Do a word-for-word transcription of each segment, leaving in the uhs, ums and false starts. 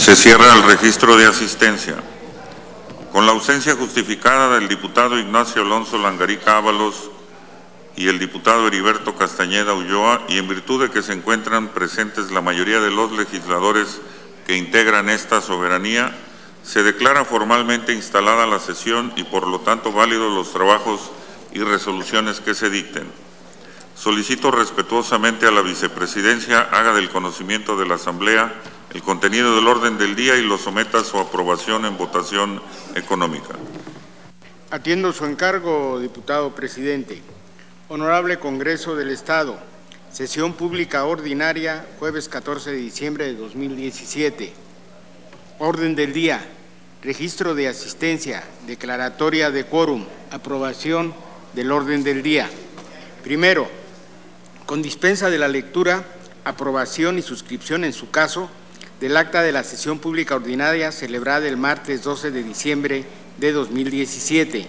Se cierra el registro de asistencia. Con la ausencia justificada del diputado Ignacio Alonso Langarica Ábalos y el diputado Heriberto Castañeda Ulloa, y en virtud de que se encuentran presentes la mayoría de los legisladores que integran esta soberanía, se declara formalmente instalada la sesión y por lo tanto válidos los trabajos y resoluciones que se dicten. Solicito respetuosamente a la vicepresidencia haga del conocimiento de la Asamblea el contenido del orden del día y lo someta a su aprobación en votación económica. Atiendo su encargo, diputado presidente. Honorable Congreso del Estado, sesión pública ordinaria, jueves catorce de diciembre de dos mil diecisiete. Orden del día, registro de asistencia, declaratoria de quórum, aprobación del orden del día. Primero, con dispensa de la lectura, aprobación y suscripción en su caso del acta de la sesión pública ordinaria celebrada el martes doce de diciembre de dos mil diecisiete.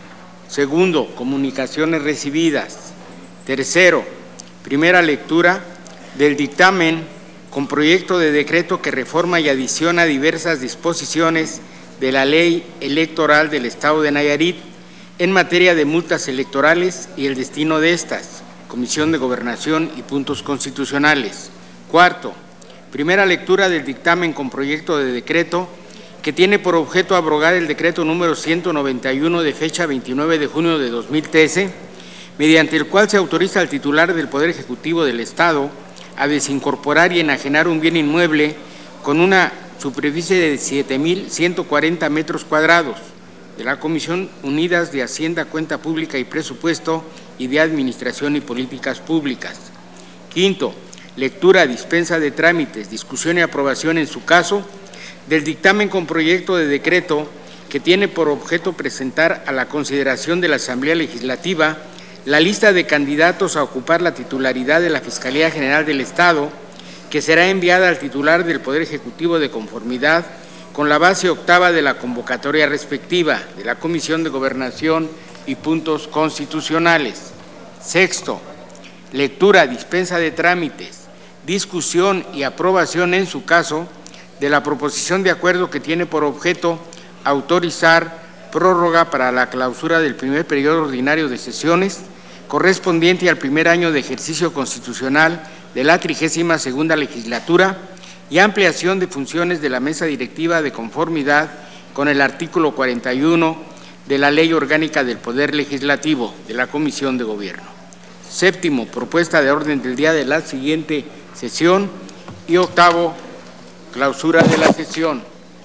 Segundo, comunicaciones recibidas. Tercero, primera lectura del dictamen con proyecto de decreto que reforma y adiciona diversas disposiciones de la Ley Electoral del Estado de Nayarit en materia de multas electorales y el destino de estas, Comisión de Gobernación y Puntos Constitucionales. Cuarto, primera lectura del dictamen con proyecto de decreto que tiene por objeto abrogar el decreto número ciento noventa y uno de fecha veintinueve de junio de dos mil trece, mediante el cual se autoriza al titular del Poder Ejecutivo del Estado a desincorporar y enajenar un bien inmueble con una superficie de siete mil ciento cuarenta metros cuadrados de la Comisión Unidas de Hacienda, Cuenta Pública y Presupuesto y de Administración y Políticas Públicas. Quinto, lectura, dispensa de trámites, discusión y aprobación en su caso del dictamen con proyecto de decreto que tiene por objeto presentar a la consideración de la Asamblea Legislativa la lista de candidatos a ocupar la titularidad de la Fiscalía General del Estado, que será enviada al titular del Poder Ejecutivo de conformidad con la base octava de la convocatoria respectiva de la Comisión de Gobernación y Puntos Constitucionales. Sexto, lectura, dispensa de trámites, discusión y aprobación en su caso de la proposición de acuerdo que tiene por objeto autorizar prórroga para la clausura del primer periodo ordinario de sesiones correspondiente al primer año de ejercicio constitucional de la trigésima segunda legislatura y ampliación de funciones de la mesa directiva de conformidad con el artículo cuarenta y uno de la Ley Orgánica del Poder Legislativo de la Comisión de Gobierno. Séptimo, propuesta de orden del día de la siguiente sesión. Y octavo, clausura de la sesión.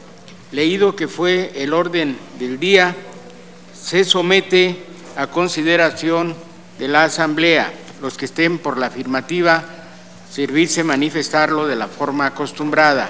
Leído que fue el orden del día, se somete a consideración de la Asamblea. Los que estén por la afirmativa, servirse manifestarlo de la forma acostumbrada.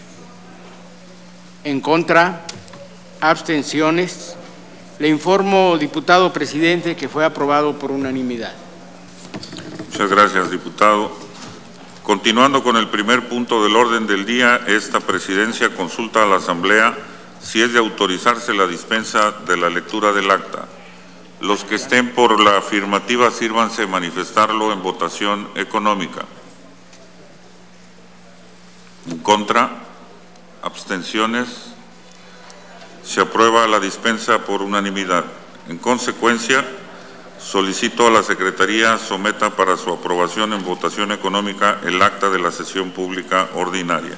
En contra, abstenciones. Le informo, diputado presidente, que fue aprobado por unanimidad. Muchas gracias, diputado. Continuando con el primer punto del orden del día, esta presidencia consulta a la Asamblea si es de autorizarse la dispensa de la lectura del acta. Los que estén por la afirmativa, sírvanse manifestarlo en votación económica. En contra, abstenciones. Se aprueba la dispensa por unanimidad. En consecuencia, solicito a la Secretaría someta para su aprobación en votación económica el acta de la sesión pública ordinaria.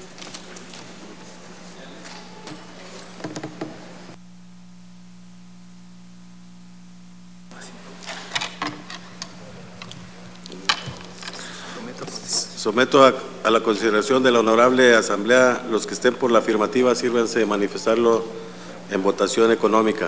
Someto a, a la consideración de la honorable Asamblea. Los que estén por la afirmativa, sírvanse de manifestarlo en votación económica.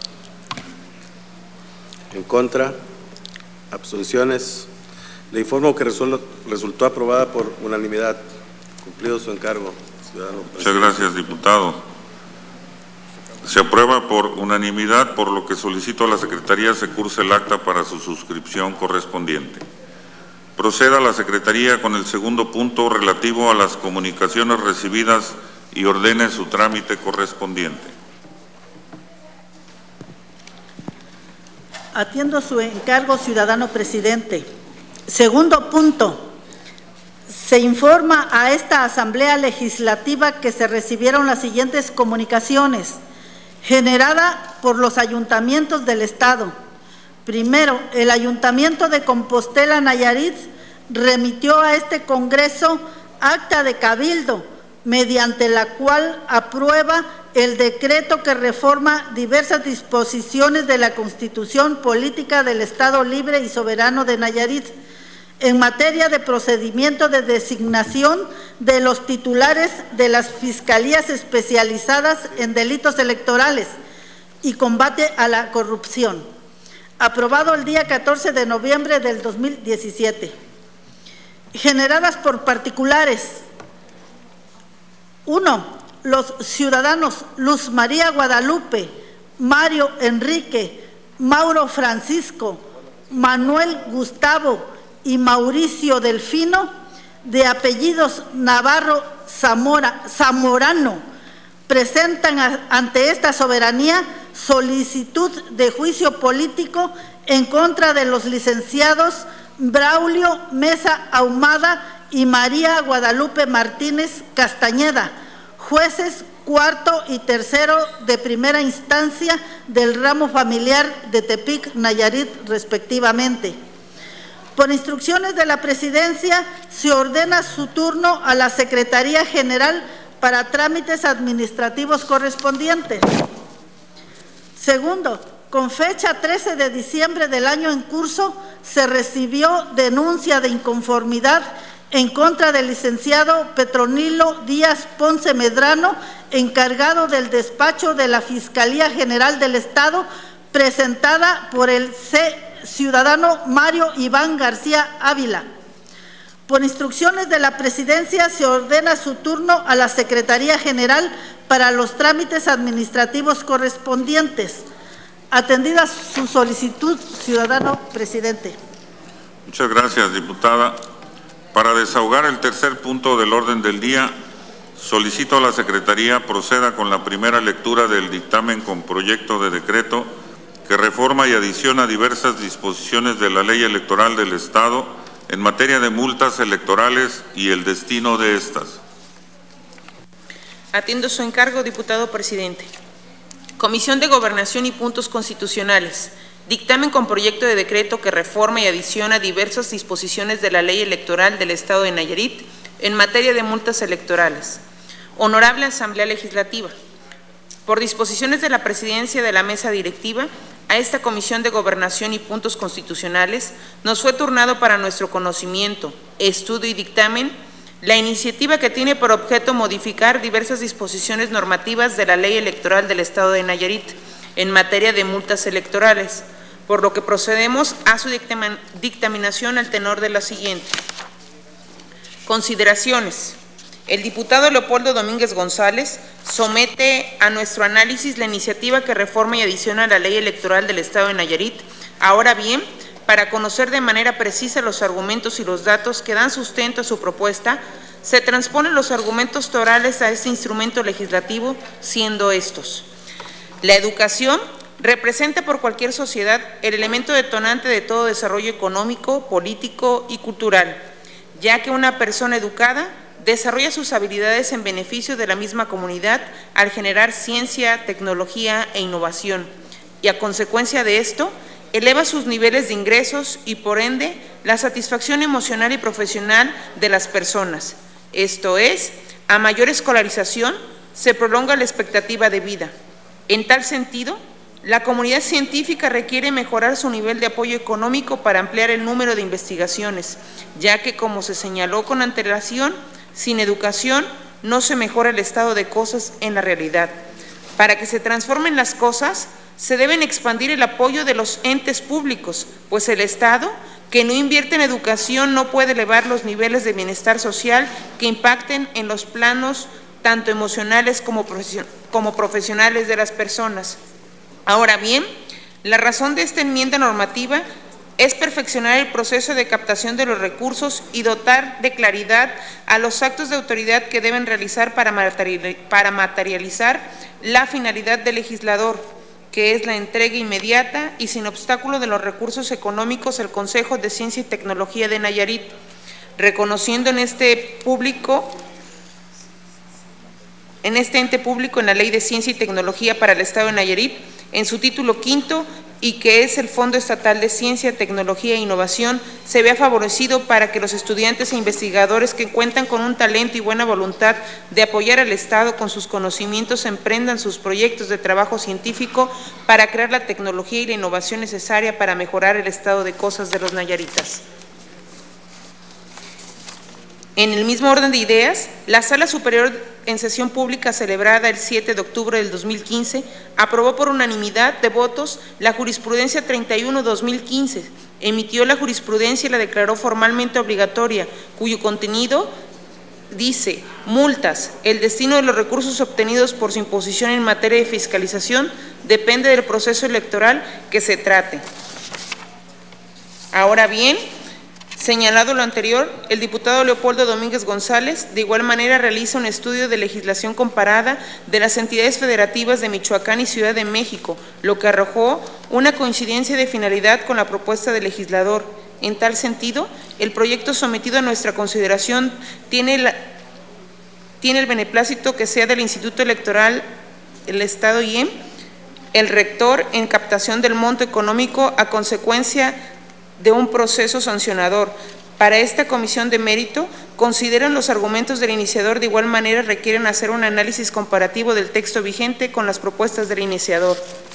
En contra, abstenciones. Le informo que resol, resultó aprobada por unanimidad. Cumplido su encargo, ciudadano presidente. Muchas gracias, diputado. Se aprueba por unanimidad, por lo que solicito a la Secretaría se curse el acta para su suscripción correspondiente. Proceda la Secretaría con el segundo punto relativo a las comunicaciones recibidas y ordene su trámite correspondiente. Atiendo su encargo, ciudadano presidente. Segundo punto, Se informa a esta Asamblea Legislativa que se recibieron las siguientes comunicaciones generada por los ayuntamientos del Estado. Primero, el Ayuntamiento de Compostela, Nayarit, remitió a este Congreso acta de cabildo, mediante la cual aprueba el decreto que reforma diversas disposiciones de la Constitución Política del Estado Libre y Soberano de Nayarit, en materia de procedimiento de designación de los titulares de las fiscalías especializadas en delitos electorales y combate a la corrupción, aprobado el día catorce de noviembre del dos mil diecisiete. Generadas por particulares. Uno, los ciudadanos Luz María Guadalupe, Mario Enrique, Mauro Francisco, Manuel Gustavo y Mauricio Delfino, de apellidos Navarro Zamora, Zamorano, presentan a, ante esta soberanía solicitud de juicio político en contra de los licenciados Braulio Mesa Ahumada y María Guadalupe Martínez Castañeda, jueces cuarto y tercero de primera instancia del ramo familiar de Tepic, Nayarit, respectivamente. Por instrucciones de la Presidencia, se ordena su turno a la Secretaría General para trámites administrativos correspondientes. Segundo, con fecha trece de diciembre del año en curso, se recibió denuncia de inconformidad en contra del licenciado Petronilo Díaz Ponce Medrano, encargado del despacho de la Fiscalía General del Estado, presentada por el C. ciudadano Mario Iván García Ávila. Por instrucciones de la Presidencia, se ordena su turno a la Secretaría General para los trámites administrativos correspondientes. Atendida su solicitud, ciudadano presidente. Muchas gracias, diputada. Para desahogar el tercer punto del orden del día, solicito a la Secretaría proceda con la primera lectura del dictamen con proyecto de decreto que reforma y adiciona diversas disposiciones de la Ley Electoral del Estado en materia de multas electorales y el destino de estas. Atiendo su encargo, diputado presidente. Comisión de Gobernación y Puntos Constitucionales. Dictamen con proyecto de decreto que reforma y adiciona diversas disposiciones de la Ley Electoral del Estado de Nayarit en materia de multas electorales. Honorable Asamblea Legislativa, por disposiciones de la Presidencia de la Mesa Directiva, a esta Comisión de Gobernación y Puntos Constitucionales nos fue turnado para nuestro conocimiento, estudio y dictamen la iniciativa que tiene por objeto modificar diversas disposiciones normativas de la Ley Electoral del Estado de Nayarit en materia de multas electorales, por lo que procedemos a su dictaminación al tenor de la siguiente. Consideraciones. El diputado Leopoldo Domínguez González somete a nuestro análisis la iniciativa que reforma y adiciona a la Ley Electoral del Estado de Nayarit. Ahora bien, para conocer de manera precisa los argumentos y los datos que dan sustento a su propuesta, se transponen los argumentos torales a este instrumento legislativo, siendo estos: la educación representa por cualquier sociedad el elemento detonante de todo desarrollo económico, político y cultural, ya que una persona educada desarrolla sus habilidades en beneficio de la misma comunidad al generar ciencia, tecnología e innovación, y a consecuencia de esto, eleva sus niveles de ingresos y, por ende, la satisfacción emocional y profesional de las personas. Esto es, a mayor escolarización, se prolonga la expectativa de vida. En tal sentido, la comunidad científica requiere mejorar su nivel de apoyo económico para ampliar el número de investigaciones, ya que, como se señaló con antelación, sin educación no se mejora el estado de cosas en la realidad. Para que se transformen las cosas, se deben expandir el apoyo de los entes públicos, pues el Estado, que no invierte en educación, no puede elevar los niveles de bienestar social que impacten en los planos tanto emocionales como profesionales de las personas. Ahora bien, la razón de esta enmienda normativa es perfeccionar el proceso de captación de los recursos y dotar de claridad a los actos de autoridad que deben realizar para materializar la finalidad del legislador, que es la entrega inmediata y sin obstáculo de los recursos económicos al Consejo de Ciencia y Tecnología de Nayarit. reconociendo en este público, en este ente público en la Ley de Ciencia y Tecnología para el Estado de Nayarit, en su título quinto, y que es el Fondo Estatal de Ciencia, Tecnología e Innovación, se vea favorecido para que los estudiantes e investigadores que cuentan con un talento y buena voluntad de apoyar al Estado con sus conocimientos emprendan sus proyectos de trabajo científico para crear la tecnología y la innovación necesaria para mejorar el estado de cosas de los nayaritas. En el mismo orden de ideas, la Sala Superior en sesión pública celebrada el siete de octubre del dos mil quince aprobó por unanimidad de votos la jurisprudencia treinta y uno guión dos mil quince, emitió la jurisprudencia y la declaró formalmente obligatoria, cuyo contenido dice: multas, el destino de los recursos obtenidos por su imposición en materia de fiscalización depende del proceso electoral que se trate. Ahora bien, señalado lo anterior, el diputado Leopoldo Domínguez González de igual manera realiza un estudio de legislación comparada de las entidades federativas de Michoacán y Ciudad de México, lo que arrojó una coincidencia de finalidad con la propuesta del legislador. En tal sentido, el proyecto sometido a nuestra consideración tiene, la, tiene el beneplácito que sea del Instituto Electoral, el Estado I E M, el rector en captación del monto económico a consecuencia de un proceso sancionador. Para esta comisión de mérito, consideran los argumentos del iniciador, de igual manera requieren hacer un análisis comparativo del texto vigente con las propuestas del iniciador.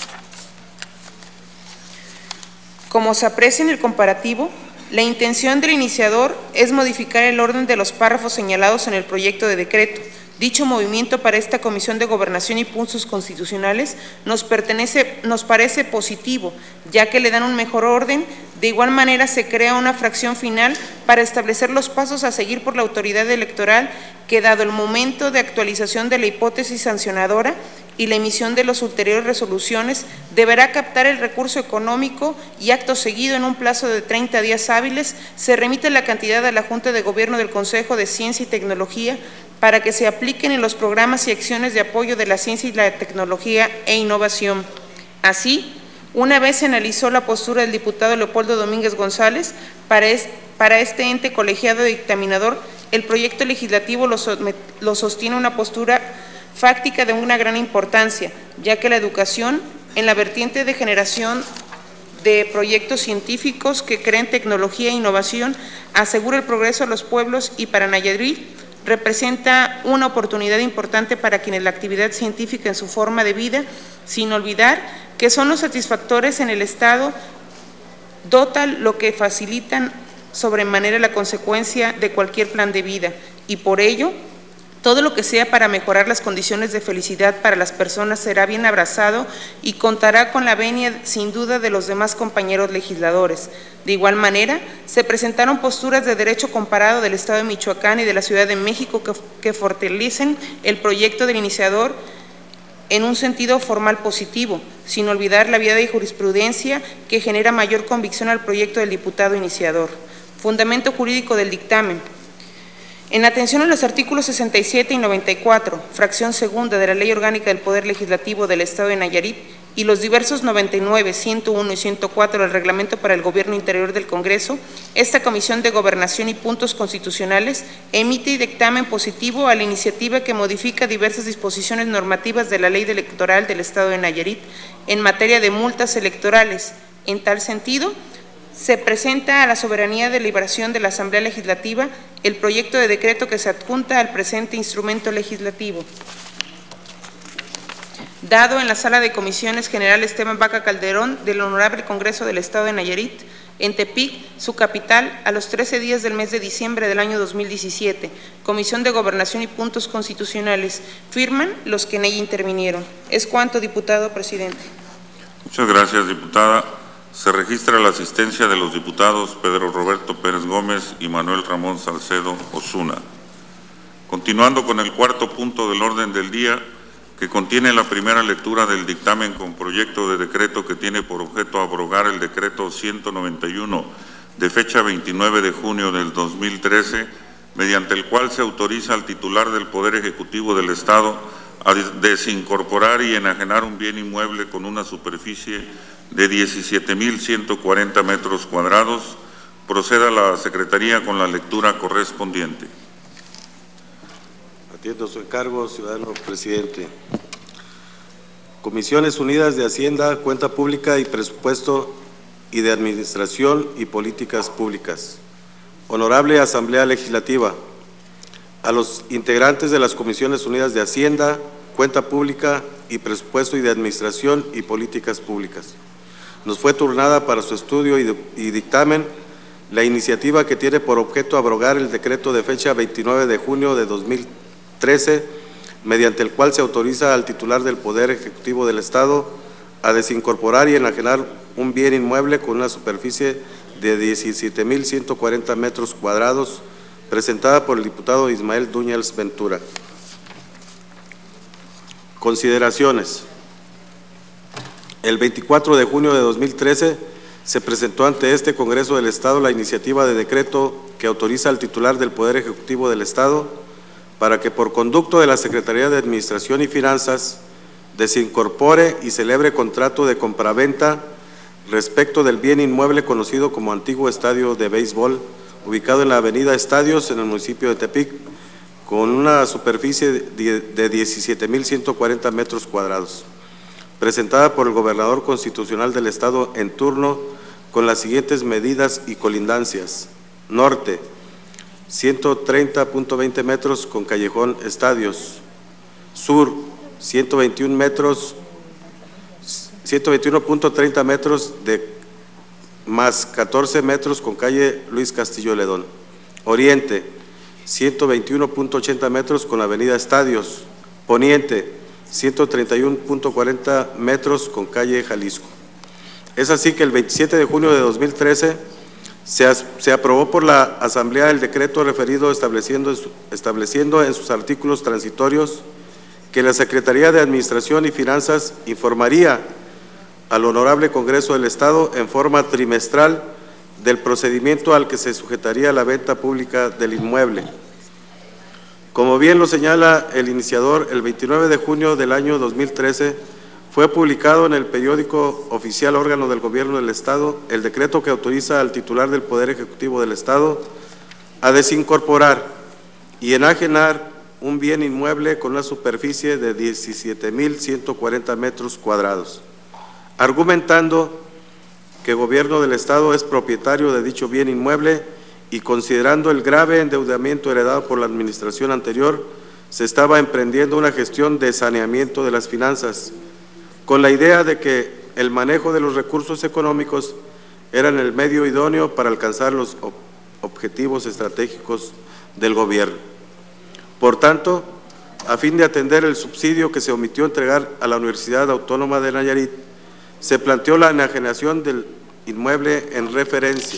Como se aprecia en el comparativo, la intención del iniciador es modificar el orden de los párrafos señalados en el proyecto de decreto. Dicho movimiento para esta Comisión de Gobernación y Puntos Constitucionales nos, pertenece, nos parece positivo, ya que le dan un mejor orden. De igual manera, se crea una fracción final para establecer los pasos a seguir por la autoridad electoral que, dado el momento de actualización de la hipótesis sancionadora y la emisión de las ulteriores resoluciones, deberá captar el recurso económico y acto seguido, en un plazo de treinta días hábiles, se remite la cantidad a la Junta de Gobierno del Consejo de Ciencia y Tecnología para que se apliquen en los programas y acciones de apoyo de la ciencia y la tecnología e innovación. Así, una vez se analizó la postura del diputado Leopoldo Domínguez González, para, es, para este ente colegiado dictaminador, el proyecto legislativo lo, lo sostiene una postura fáctica de una gran importancia, ya que la educación en la vertiente de generación de proyectos científicos que creen tecnología e innovación asegura el progreso de los pueblos y para Nayarit representa una oportunidad importante para quienes la actividad científica en su forma de vida, sin olvidar que son los satisfactores en el Estado, dotan lo que facilitan sobremanera la consecuencia de cualquier plan de vida, y por ello, todo lo que sea para mejorar las condiciones de felicidad para las personas será bien abrazado y contará con la venia sin duda de los demás compañeros legisladores. De igual manera, se presentaron posturas de derecho comparado del Estado de Michoacán y de la Ciudad de México que, que fortalecen el proyecto del iniciador en un sentido formal positivo, sin olvidar la vía de jurisprudencia que genera mayor convicción al proyecto del diputado iniciador. Fundamento jurídico del dictamen. En atención a los artículos sesenta y siete y noventa y cuatro, fracción segunda de la Ley Orgánica del Poder Legislativo del Estado de Nayarit y los diversos noventa y nueve, ciento uno y ciento cuatro del Reglamento para el Gobierno Interior del Congreso, esta Comisión de Gobernación y Puntos Constitucionales emite dictamen positivo a la iniciativa que modifica diversas disposiciones normativas de la Ley Electoral del Estado de Nayarit en materia de multas electorales. En tal sentido, se presenta a la soberanía de deliberación de la Asamblea Legislativa el proyecto de decreto que se adjunta al presente instrumento legislativo. Dado en la Sala de Comisiones General Esteban Vaca Calderón del Honorable Congreso del Estado de Nayarit, en Tepic, su capital, a los trece días del mes de diciembre del año dos mil diecisiete, Comisión de Gobernación y Puntos Constitucionales, firman los que en ella intervinieron. Es cuanto, diputado presidente. Muchas gracias, diputada. Se registra la asistencia de los diputados Pedro Roberto Pérez Gómez y Manuel Ramón Salcedo Osuna. Continuando con el cuarto punto del orden del día, que contiene la primera lectura del dictamen con proyecto de decreto que tiene por objeto abrogar el decreto ciento noventa y uno de fecha veintinueve de junio del dos mil trece, mediante el cual se autoriza al titular del Poder Ejecutivo del Estado a desincorporar y enajenar un bien inmueble con una superficie de diecisiete mil ciento cuarenta metros cuadrados, Proceda la Secretaría con la lectura correspondiente. Atiendo su encargo, ciudadano presidente. Comisiones Unidas de Hacienda, Cuenta Pública y Presupuesto y de Administración y Políticas Públicas. Honorable Asamblea Legislativa, a los integrantes de las Comisiones Unidas de Hacienda, Cuenta Pública y Presupuesto y de Administración y Políticas Públicas, nos fue turnada para su estudio y, de, y dictamen la iniciativa que tiene por objeto abrogar el decreto de fecha veintinueve de junio de dos mil trece, mediante el cual se autoriza al titular del Poder Ejecutivo del Estado a desincorporar y enajenar un bien inmueble con una superficie de diecisiete mil ciento cuarenta metros cuadrados, presentada por el diputado Ismael Duñals Ventura. Consideraciones. El veinticuatro de junio de dos mil trece se presentó ante este Congreso del Estado la iniciativa de decreto que autoriza al titular del Poder Ejecutivo del Estado para que por conducto de la Secretaría de Administración y Finanzas desincorpore y celebre contrato de compraventa respecto del bien inmueble conocido como antiguo estadio de béisbol, ubicado en la avenida Estadios, en el municipio de Tepic, con una superficie de diecisiete mil ciento cuarenta metros cuadrados, presentada por el gobernador constitucional del Estado en turno, con las siguientes medidas y colindancias. Norte, ciento treinta punto veinte metros con callejón Estadios. Sur, ciento veintiún metros, ciento veintiuno punto treinta metros de más catorce metros con calle Luis Castillo Ledón. Oriente, ciento veintiuno punto ochenta metros con avenida Estadios. Poniente, ciento treinta y uno punto cuarenta metros con calle Jalisco. Es así que el veintisiete de junio de dos mil trece se, se aprobó por la Asamblea el decreto referido estableciendo, estableciendo en sus artículos transitorios que la Secretaría de Administración y Finanzas informaría al Honorable Congreso del Estado en forma trimestral del procedimiento al que se sujetaría la venta pública del inmueble. Como bien lo señala el iniciador, el veintinueve de junio del año dos mil trece fue publicado en el periódico oficial órgano del Gobierno del Estado el decreto que autoriza al titular del Poder Ejecutivo del Estado a desincorporar y enajenar un bien inmueble con una superficie de diecisiete mil ciento cuarenta metros cuadrados, argumentando que el Gobierno del Estado es propietario de dicho bien inmueble y considerando el grave endeudamiento heredado por la administración anterior, se estaba emprendiendo una gestión de saneamiento de las finanzas, con la idea de que el manejo de los recursos económicos era el medio idóneo para alcanzar los ob- objetivos estratégicos del gobierno. Por tanto, a fin de atender el subsidio que se omitió entregar a la Universidad Autónoma de Nayarit, se planteó la enajenación del inmueble en referencia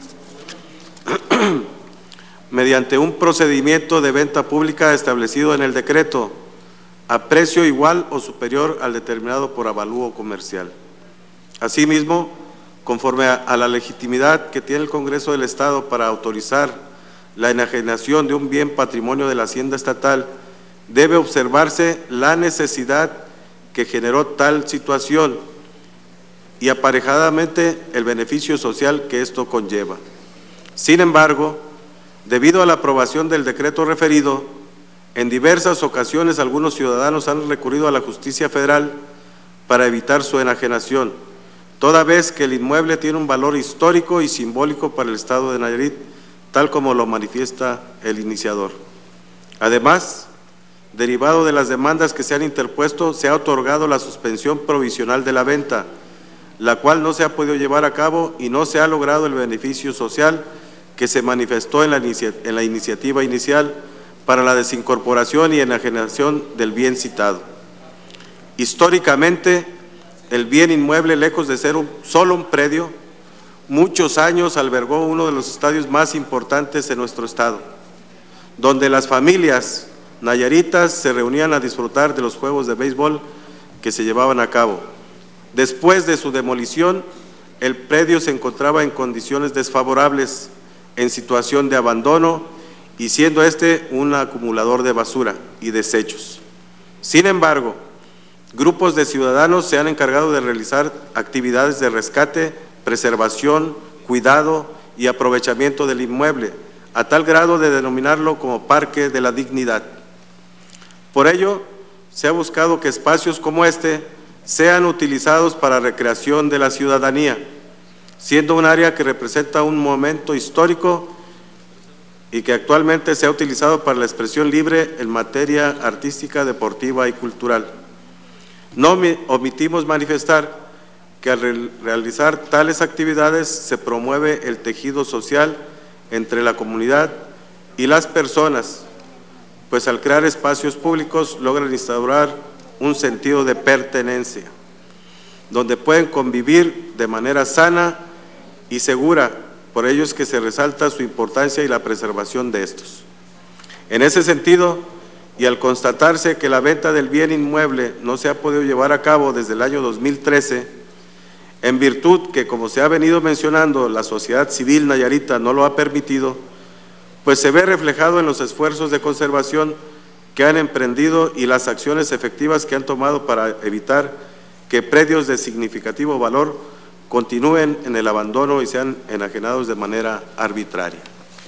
mediante un procedimiento de venta pública establecido en el decreto a precio igual o superior al determinado por avalúo comercial. Asimismo, conforme a, a la legitimidad que tiene el Congreso del Estado para autorizar la enajenación de un bien patrimonio de la Hacienda Estatal, debe observarse la necesidad que generó tal situación y aparejadamente el beneficio social que esto conlleva. Sin embargo, debido a la aprobación del decreto referido, en diversas ocasiones algunos ciudadanos han recurrido a la justicia federal para evitar su enajenación, toda vez que el inmueble tiene un valor histórico y simbólico para el Estado de Nayarit, tal como lo manifiesta el iniciador. Además, derivado de las demandas que se han interpuesto, se ha otorgado la suspensión provisional de la venta, la cual no se ha podido llevar a cabo y no se ha logrado el beneficio social que se manifestó en la, inicia, en la iniciativa inicial para la desincorporación y enajenación del bien citado. Históricamente, el bien inmueble, lejos de ser un, solo un predio, muchos años albergó uno de los estadios más importantes en nuestro estado, donde las familias nayaritas se reunían a disfrutar de los juegos de béisbol que se llevaban a cabo. Después de su demolición, el predio se encontraba en condiciones desfavorables, en situación de abandono, y siendo este un acumulador de basura y desechos. Sin embargo, grupos de ciudadanos se han encargado de realizar actividades de rescate, preservación, cuidado y aprovechamiento del inmueble, a tal grado de denominarlo como Parque de la Dignidad. Por ello, se ha buscado que espacios como este sean utilizados para recreación de la ciudadanía, siendo un área que representa un momento histórico y que actualmente se ha utilizado para la expresión libre en materia artística, deportiva y cultural. No omitimos manifestar que al realizar tales actividades se promueve el tejido social entre la comunidad y las personas, pues al crear espacios públicos logran instaurar un sentido de pertenencia, donde pueden convivir de manera sana y segura. Por ello es que se resalta su importancia y la preservación de estos. En ese sentido, y al constatarse que la venta del bien inmueble no se ha podido llevar a cabo desde el año dos mil trece, en virtud que, como se ha venido mencionando, la sociedad civil nayarita no lo ha permitido, pues se ve reflejado en los esfuerzos de conservación que han emprendido y las acciones efectivas que han tomado para evitar que predios de significativo valor continúen en el abandono y sean enajenados de manera arbitraria.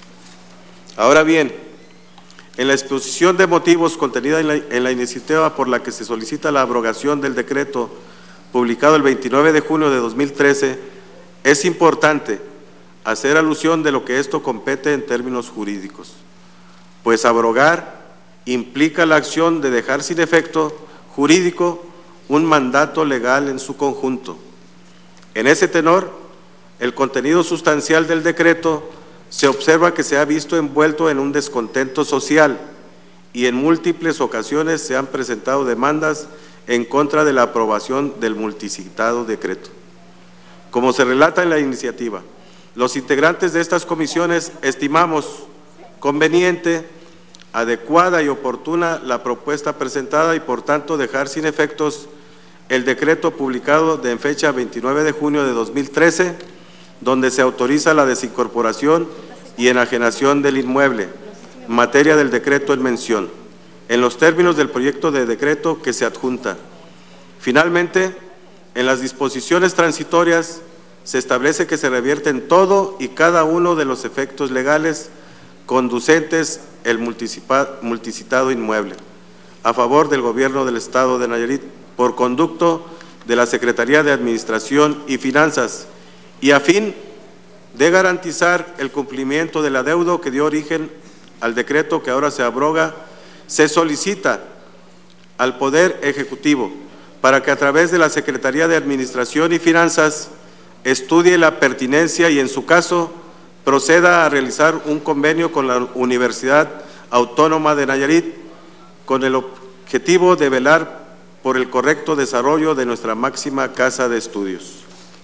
Ahora bien, en la exposición de motivos contenida en la, en la iniciativa por la que se solicita la abrogación del decreto publicado el veintinueve de junio de dos mil trece, es importante hacer alusión de lo que esto compete en términos jurídicos, pues abrogar implica la acción de dejar sin efecto jurídico un mandato legal en su conjunto. En ese tenor, el contenido sustancial del decreto se observa que se ha visto envuelto en un descontento social y en múltiples ocasiones se han presentado demandas en contra de la aprobación del multicitado decreto. Como se relata en la iniciativa, los integrantes de estas comisiones estimamos conveniente, adecuada y oportuna la propuesta presentada y por tanto dejar sin efectos el decreto publicado de en fecha veintinueve de junio de dos mil trece, donde se autoriza la desincorporación y enajenación del inmueble, materia del decreto en mención, en los términos del proyecto de decreto que se adjunta. Finalmente, en las disposiciones transitorias se establece que se revierten todo y cada uno de los efectos legales conducentes el multicitado inmueble a favor del Gobierno del Estado de Nayarit por conducto de la Secretaría de Administración y Finanzas y a fin de garantizar el cumplimiento del adeudo que dio origen al decreto que ahora se abroga, se solicita al Poder Ejecutivo para que a través de la Secretaría de Administración y Finanzas estudie la pertinencia y en su caso proceda a realizar un convenio con la Universidad Autónoma de Nayarit con el objetivo de velar por el correcto desarrollo de nuestra máxima casa de estudios.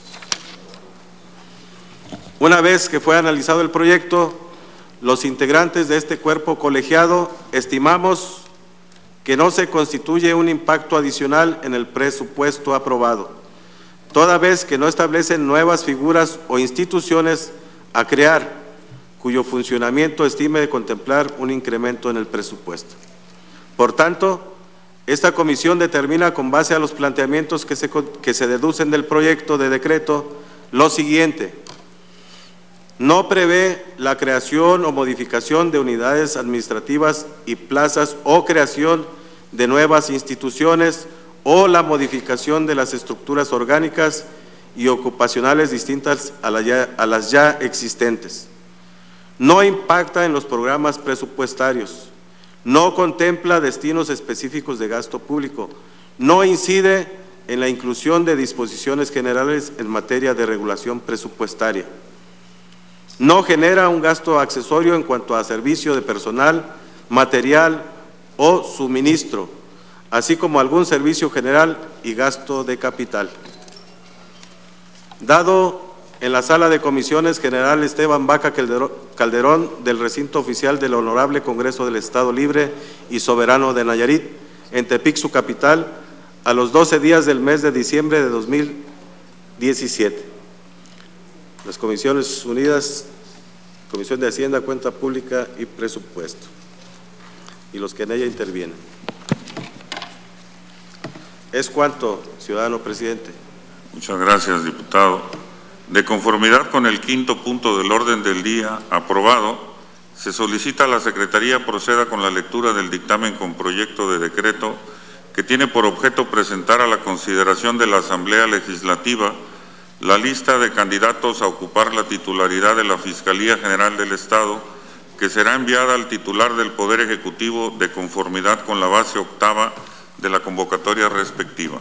Una vez que fue analizado el proyecto, los integrantes de este cuerpo colegiado estimamos que no se constituye un impacto adicional en el presupuesto aprobado, toda vez que no establecen nuevas figuras o instituciones a crear, cuyo funcionamiento estime de contemplar un incremento en el presupuesto. Por tanto, esta comisión determina con base a los planteamientos que se, que se deducen del proyecto de decreto lo siguiente: no prevé la creación o modificación de unidades administrativas y plazas o creación de nuevas instituciones o la modificación de las estructuras orgánicas y ocupacionales distintas a, la ya, a las ya existentes. No impacta en los programas presupuestarios, no contempla destinos específicos de gasto público, no incide en la inclusión de disposiciones generales en materia de regulación presupuestaria. No genera un gasto accesorio en cuanto a servicio de personal, material o suministro, así como algún servicio general y gasto de capital. Dado en la Sala de Comisiones General Esteban Vaca Calderón del recinto oficial del Honorable Congreso del Estado Libre y Soberano de Nayarit, en Tepic, su capital, a los doce días del mes de diciembre de dos mil diecisiete. Las Comisiones Unidas, Comisión de Hacienda, Cuenta Pública y Presupuesto, y los que en ella intervienen. Es cuanto, ciudadano presidente. Muchas gracias, diputado. De conformidad con el quinto punto del orden del día aprobado, se solicita a la Secretaría proceda con la lectura del dictamen con proyecto de decreto que tiene por objeto presentar a la consideración de la Asamblea Legislativa la lista de candidatos a ocupar la titularidad de la Fiscalía General del Estado, que será enviada al titular del Poder Ejecutivo de conformidad con la base octava de la convocatoria respectiva.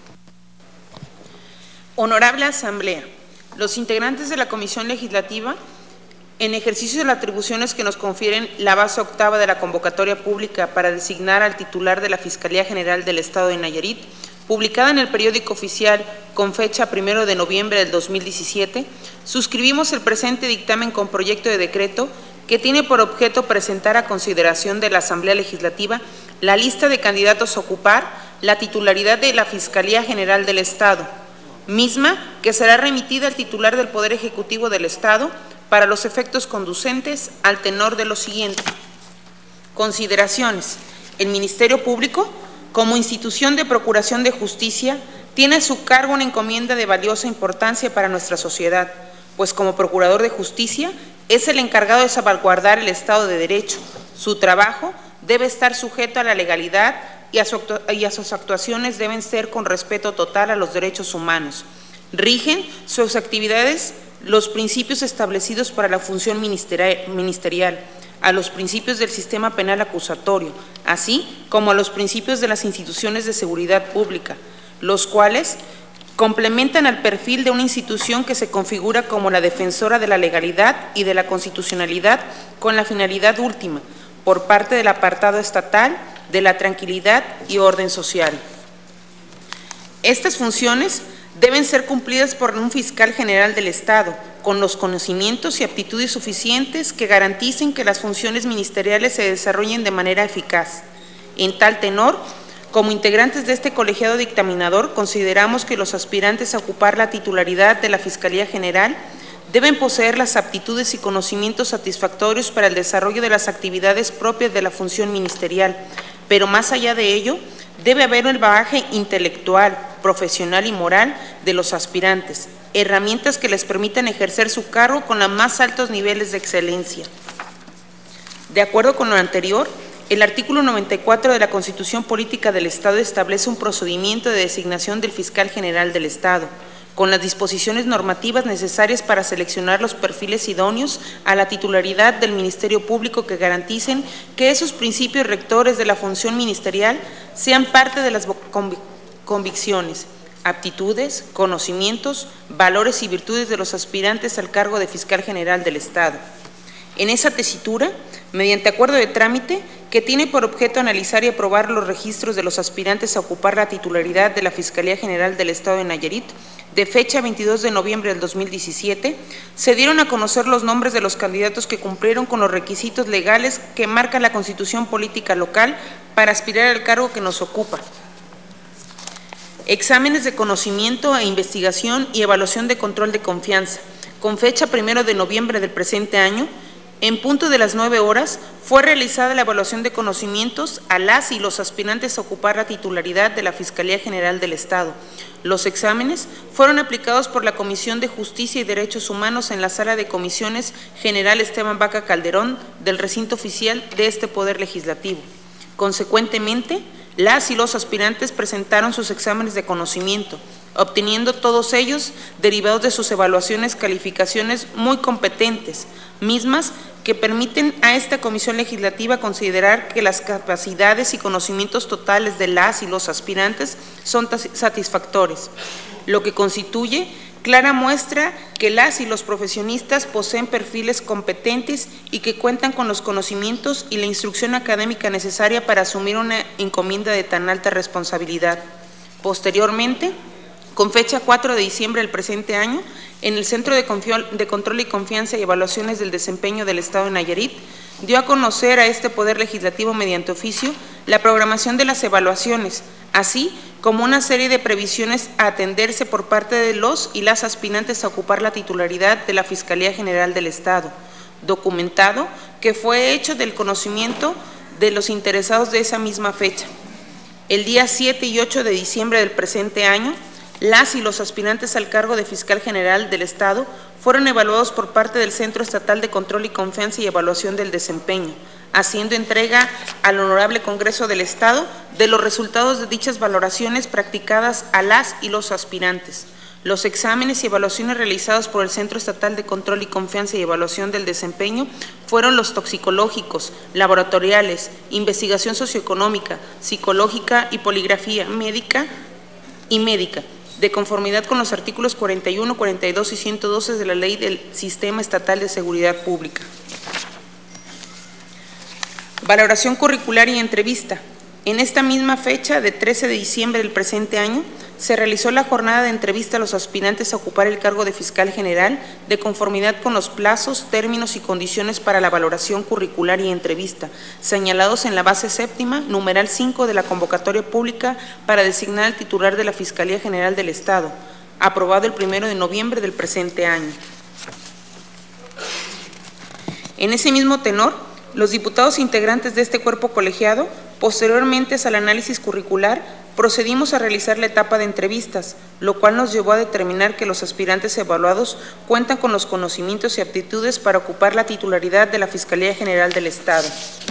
Honorable Asamblea, los integrantes de la Comisión Legislativa, en ejercicio de las atribuciones que nos confieren la base octava de la convocatoria pública para designar al titular de la Fiscalía General del Estado de Nayarit, publicada en el periódico oficial con fecha primero de noviembre del dos mil diecisiete, suscribimos el presente dictamen con proyecto de decreto que tiene por objeto presentar a consideración de la Asamblea Legislativa la lista de candidatos a ocupar la titularidad de la Fiscalía General del Estado, misma que será remitida al titular del Poder Ejecutivo del Estado para los efectos conducentes al tenor de lo siguiente. Consideraciones. El Ministerio Público, como institución de procuración de justicia, tiene a su cargo una encomienda de valiosa importancia para nuestra sociedad, pues como procurador de justicia es el encargado de salvaguardar el Estado de Derecho. Su trabajo debe estar sujeto a la legalidad y a, su, y a sus actuaciones deben ser con respeto total a los derechos humanos. Rigen sus actividades los principios establecidos para la función ministerial, a los principios del sistema penal acusatorio, así como a los principios de las instituciones de seguridad pública, los cuales complementan al perfil de una institución que se configura como la defensora de la legalidad y de la constitucionalidad con la finalidad última, por parte del apartado estatal, de la tranquilidad y orden social. Estas funciones deben ser cumplidas por un fiscal general del Estado, con los conocimientos y aptitudes suficientes que garanticen que las funciones ministeriales se desarrollen de manera eficaz. En tal tenor, como integrantes de este colegiado dictaminador, consideramos que los aspirantes a ocupar la titularidad de la Fiscalía General deben poseer las aptitudes y conocimientos satisfactorios para el desarrollo de las actividades propias de la función ministerial, pero más allá de ello, debe haber el bagaje intelectual, profesional y moral de los aspirantes, herramientas que les permitan ejercer su cargo con los más altos niveles de excelencia. De acuerdo con lo anterior, el artículo noventa y cuatro de la Constitución Política del Estado establece un procedimiento de designación del fiscal general del Estado, con las disposiciones normativas necesarias para seleccionar los perfiles idóneos a la titularidad del Ministerio Público que garanticen que esos principios rectores de la función ministerial sean parte de las convicciones, aptitudes, conocimientos, valores y virtudes de los aspirantes al cargo de fiscal general del Estado. En esa tesitura, mediante acuerdo de trámite, que tiene por objeto analizar y aprobar los registros de los aspirantes a ocupar la titularidad de la Fiscalía General del Estado de Nayarit, de fecha veintidós de noviembre del dos mil diecisiete, se dieron a conocer los nombres de los candidatos que cumplieron con los requisitos legales que marca la Constitución Política Local para aspirar al cargo que nos ocupa. Exámenes de conocimiento e investigación y evaluación de control de confianza. Con fecha primero de noviembre del presente año, en punto de las nueve horas, fue realizada la evaluación de conocimientos a las y los aspirantes a ocupar la titularidad de la Fiscalía General del Estado. Los exámenes fueron aplicados por la Comisión de Justicia y Derechos Humanos en la Sala de Comisiones General Esteban Vaca Calderón del recinto oficial de este Poder Legislativo. Consecuentemente, las y los aspirantes presentaron sus exámenes de conocimiento, obteniendo todos ellos, derivados de sus evaluaciones, calificaciones muy competentes, mismas que permiten a esta Comisión Legislativa considerar que las capacidades y conocimientos totales de las y los aspirantes son satisfactorios, lo que constituye clara muestra que las y los profesionistas poseen perfiles competentes y que cuentan con los conocimientos y la instrucción académica necesaria para asumir una encomienda de tan alta responsabilidad. Posteriormente, con fecha cuatro de diciembre del presente año, en el Centro de Control y Confianza y Evaluaciones del Desempeño del Estado de Nayarit, dio a conocer a este Poder Legislativo mediante oficio la programación de las evaluaciones, así como una serie de previsiones a atenderse por parte de los y las aspirantes a ocupar la titularidad de la Fiscalía General del Estado, documentado que fue hecho del conocimiento de los interesados de esa misma fecha. El día siete y ocho de diciembre del presente año, Las y los aspirantes al cargo de Fiscal General del Estado fueron evaluados por parte del Centro Estatal de Control y Confianza y Evaluación del Desempeño, haciendo entrega al Honorable Congreso del Estado de los resultados de dichas valoraciones practicadas a las y los aspirantes. Los exámenes y evaluaciones realizados por el Centro Estatal de Control y Confianza y Evaluación del Desempeño fueron los toxicológicos, laboratoriales, investigación socioeconómica, psicológica y poligrafía médica y médica, de conformidad con los artículos cuarenta y uno, cuarenta y dos y ciento doce de la Ley del Sistema Estatal de Seguridad Pública. Valoración curricular y entrevista. En esta misma fecha, de trece de diciembre del presente año, se realizó la jornada de entrevista a los aspirantes a ocupar el cargo de Fiscal General de conformidad con los plazos, términos y condiciones para la valoración curricular y entrevista, señalados en la base séptima, numeral cinco de la convocatoria pública para designar al titular de la Fiscalía General del Estado, aprobado el primero de noviembre del presente año. En ese mismo tenor, los diputados integrantes de este cuerpo colegiado, posteriormente al análisis curricular, procedimos a realizar la etapa de entrevistas, lo cual nos llevó a determinar que los aspirantes evaluados cuentan con los conocimientos y aptitudes para ocupar la titularidad de la Fiscalía General del Estado.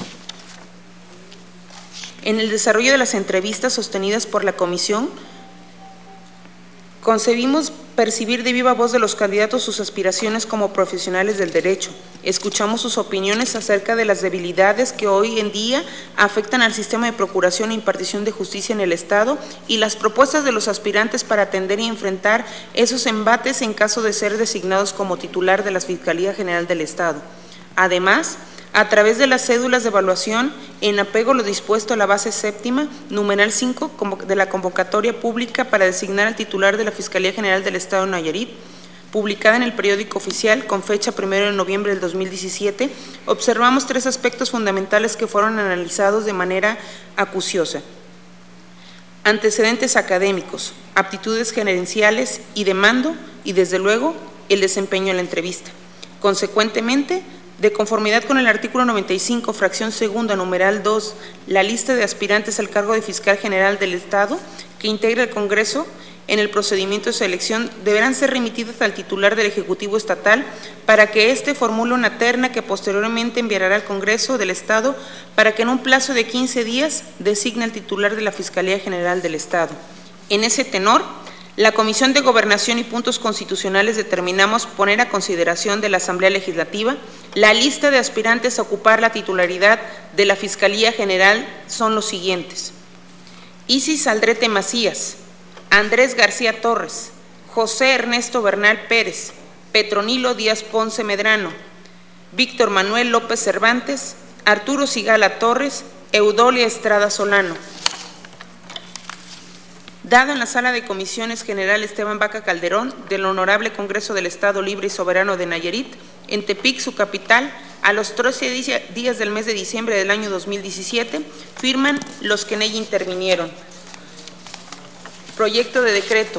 En el desarrollo de las entrevistas sostenidas por la comisión, concebimos percibir de viva voz de los candidatos sus aspiraciones como profesionales del derecho. Escuchamos sus opiniones acerca de las debilidades que hoy en día afectan al sistema de procuración e impartición de justicia en el Estado y las propuestas de los aspirantes para atender y enfrentar esos embates en caso de ser designados como titular de la Fiscalía General del Estado. Además, a través de las cédulas de evaluación, en apego a lo dispuesto a la base séptima, numeral cinco de la convocatoria pública para designar al titular de la Fiscalía General del Estado de Nayarit, publicada en el periódico oficial con fecha primero de noviembre del dos mil diecisiete, observamos tres aspectos fundamentales que fueron analizados de manera acuciosa: antecedentes académicos, aptitudes gerenciales y de mando, y desde luego el desempeño en la entrevista. Consecuentemente, de conformidad con el artículo noventa y cinco, fracción segunda, numeral dos, la lista de aspirantes al cargo de Fiscal General del Estado que integra el Congreso en el procedimiento de selección deberán ser remitidas al titular del Ejecutivo Estatal para que éste formule una terna que posteriormente enviará al Congreso del Estado para que en un plazo de quince días designe al titular de la Fiscalía General del Estado. En ese tenor, la Comisión de Gobernación y Puntos Constitucionales determinamos poner a consideración de la Asamblea Legislativa la lista de aspirantes a ocupar la titularidad de la Fiscalía General son los siguientes: Isis Aldrete Macías, Andrés García Torres, José Ernesto Bernal Pérez, Petronilo Díaz Ponce Medrano, Víctor Manuel López Cervantes, Arturo Sigala Torres, Eudolia Estrada Solano. Dado en la Sala de Comisiones General Esteban Vaca Calderón del Honorable Congreso del Estado Libre y Soberano de Nayarit, en Tepic, su capital, a los trece días del mes de diciembre del año dos mil diecisiete, firman los que en ella intervinieron. Proyecto de decreto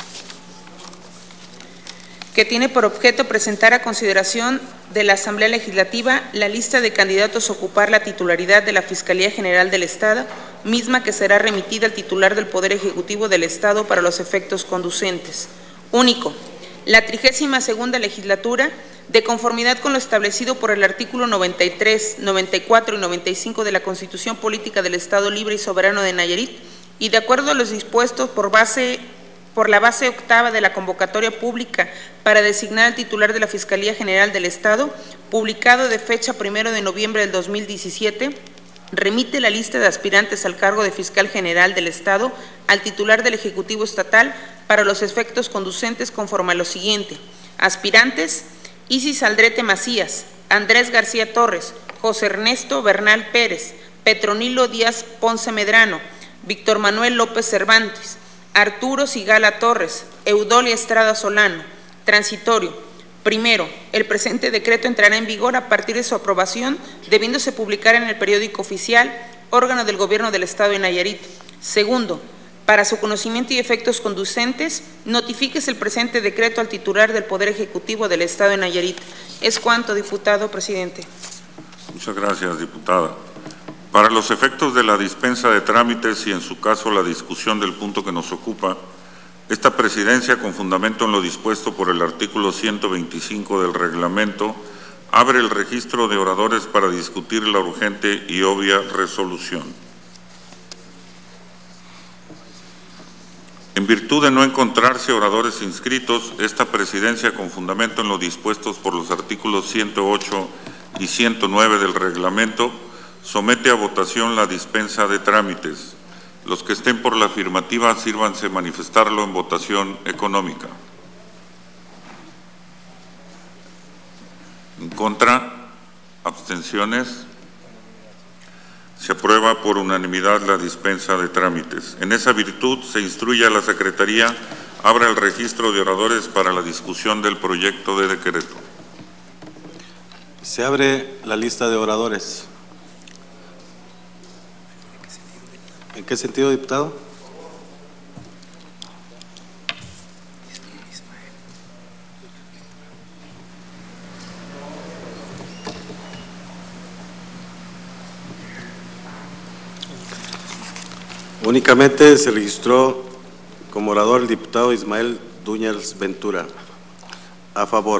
que tiene por objeto presentar a consideración de la Asamblea Legislativa la lista de candidatos a ocupar la titularidad de la Fiscalía General del Estado, misma que será remitida al titular del Poder Ejecutivo del Estado para los efectos conducentes. Único, la trigésima segunda legislatura, de conformidad con lo establecido por el artículo noventa y tres, noventa y cuatro y noventa y cinco de la Constitución Política del Estado Libre y Soberano de Nayarit, y de acuerdo a los dispuestos por base por la base octava de la convocatoria pública para designar al titular de la Fiscalía General del Estado, publicado de fecha primero de noviembre del dos mil diecisiete, remite la lista de aspirantes al cargo de Fiscal General del Estado al titular del Ejecutivo Estatal para los efectos conducentes conforme a lo siguiente: aspirantes: Isis Aldrete Macías, Andrés García Torres, José Ernesto Bernal Pérez, Petronilo Díaz Ponce Medrano, Víctor Manuel López Cervantes, Arturo Sigala Torres, Eudolia Estrada Solano. Transitorio. Primero, el presente decreto entrará en vigor a partir de su aprobación, debiéndose publicar en el periódico oficial, órgano del Gobierno del Estado de Nayarit. Segundo, para su conocimiento y efectos conducentes, notifíquese el presente decreto al titular del Poder Ejecutivo del Estado de Nayarit. Es cuanto, diputado presidente. Muchas gracias, diputada. Para los efectos de la dispensa de trámites y en su caso la discusión del punto que nos ocupa, Esta presidencia, con fundamento en lo dispuesto por el artículo ciento veinticinco del reglamento, abre el registro de oradores para discutir la urgente y obvia resolución. En virtud de no encontrarse oradores inscritos, esta presidencia, con fundamento en lo dispuestos por los artículos ciento ocho y ciento nueve del reglamento, somete a votación la dispensa de trámites. Los que estén por la afirmativa, sírvanse manifestarlo en votación económica. En contra, abstenciones. Se aprueba por unanimidad la dispensa de trámites. En esa virtud, se instruye a la Secretaría abra el registro de oradores para la discusión del proyecto de decreto. Se abre la lista de oradores. ¿En qué sentido, diputado? Únicamente se registró como orador el diputado Ismael Dúñez Ventura. A favor.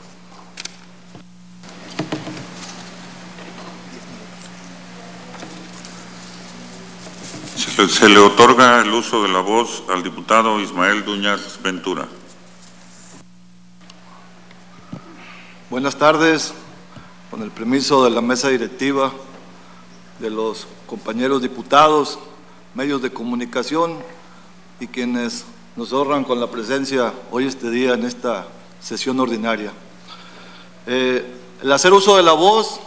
Se le otorga el uso de la voz al diputado Ismael Dúñez Ventura. Buenas tardes. Con el permiso de la mesa directiva, de los compañeros diputados, medios de comunicación y quienes nos honran con la presencia hoy este día en esta sesión ordinaria. Eh, el hacer uso de la voz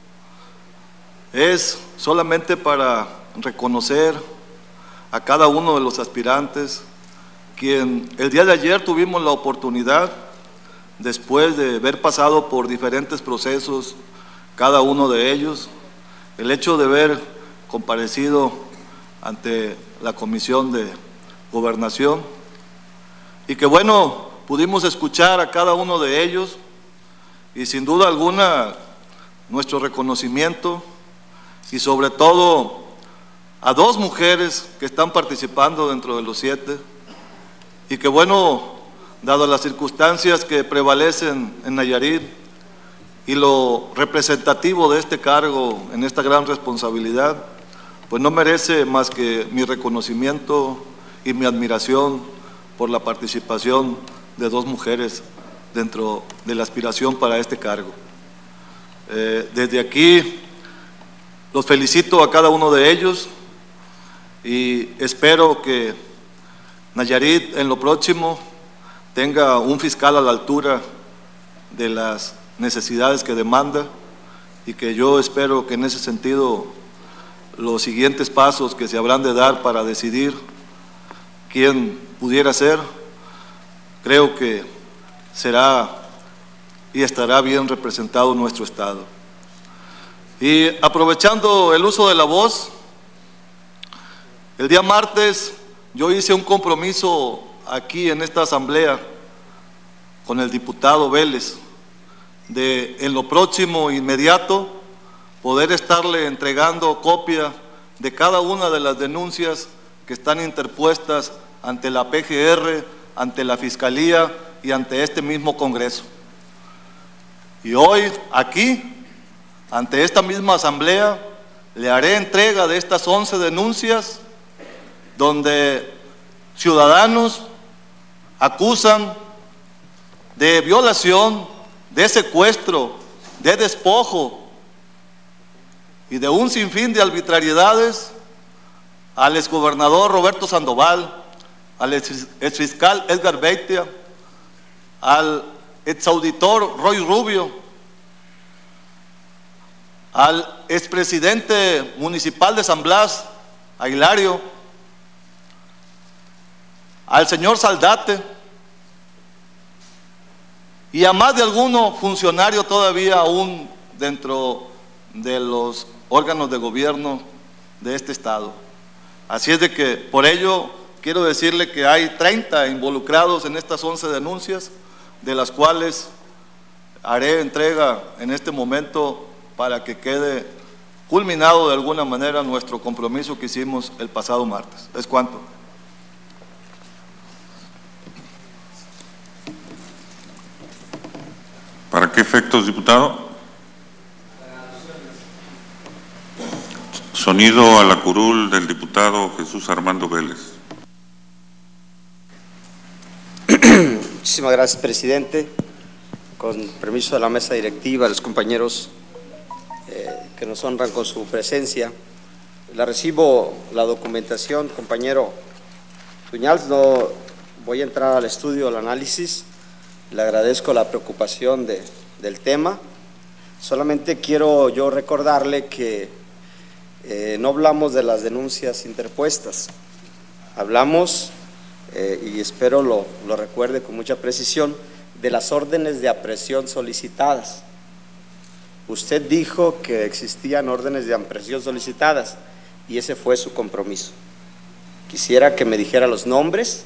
es solamente para reconocer a cada uno de los aspirantes, quien el día de ayer tuvimos la oportunidad, después de haber pasado por diferentes procesos, cada uno de ellos, el hecho de haber comparecido ante la Comisión de Gobernación, y que bueno, pudimos escuchar a cada uno de ellos, y sin duda alguna, nuestro reconocimiento, y sobre todo a dos mujeres que están participando dentro de los siete, y que bueno, dado las circunstancias que prevalecen en Nayarit y lo representativo de este cargo en esta gran responsabilidad, pues no merece más que mi reconocimiento y mi admiración por la participación de dos mujeres dentro de la aspiración para este cargo. Eh, desde aquí los felicito a cada uno de ellos y espero que Nayarit en lo próximo tenga un fiscal a la altura de las necesidades que demanda, y que yo espero que en ese sentido los siguientes pasos que se habrán de dar para decidir quién pudiera ser, creo que será y estará bien representado en nuestro Estado. Y aprovechando el uso de la voz, el día martes yo hice un compromiso aquí en esta asamblea con el diputado Vélez de en lo próximo inmediato poder estarle entregando copia de cada una de las denuncias que están interpuestas ante la P G R, ante la Fiscalía y ante este mismo Congreso. Y hoy aquí, ante esta misma asamblea, le haré entrega de estas once denuncias donde ciudadanos acusan de violación, de secuestro, de despojo y de un sinfín de arbitrariedades al exgobernador Roberto Sandoval, al exfiscal Edgar Beitia, al exauditor Roy Rubio, al expresidente municipal de San Blas, a Hilario, al señor Saldate y a más de alguno funcionario todavía aún dentro de los órganos de gobierno de este estado. Así es de que por ello quiero decirle que hay treinta involucrados en estas once denuncias, de las cuales haré entrega en este momento para que quede culminado de alguna manera nuestro compromiso que hicimos el pasado martes. Es cuanto. qué efectos, diputado? Sonido a la curul del diputado Jesús Armando Vélez. Muchísimas gracias, presidente. Con permiso de la mesa directiva, los compañeros eh, que nos honran con su presencia, la recibo la documentación, compañero Duñals. No voy a entrar al estudio, al análisis. Le agradezco la preocupación de, del tema. Solamente quiero yo recordarle que eh, no hablamos de las denuncias interpuestas, hablamos, eh, y espero lo, lo recuerde con mucha precisión, de las órdenes de aprehensión solicitadas. Usted dijo que existían órdenes de aprehensión solicitadas y ese fue su compromiso. Quisiera que me dijera los nombres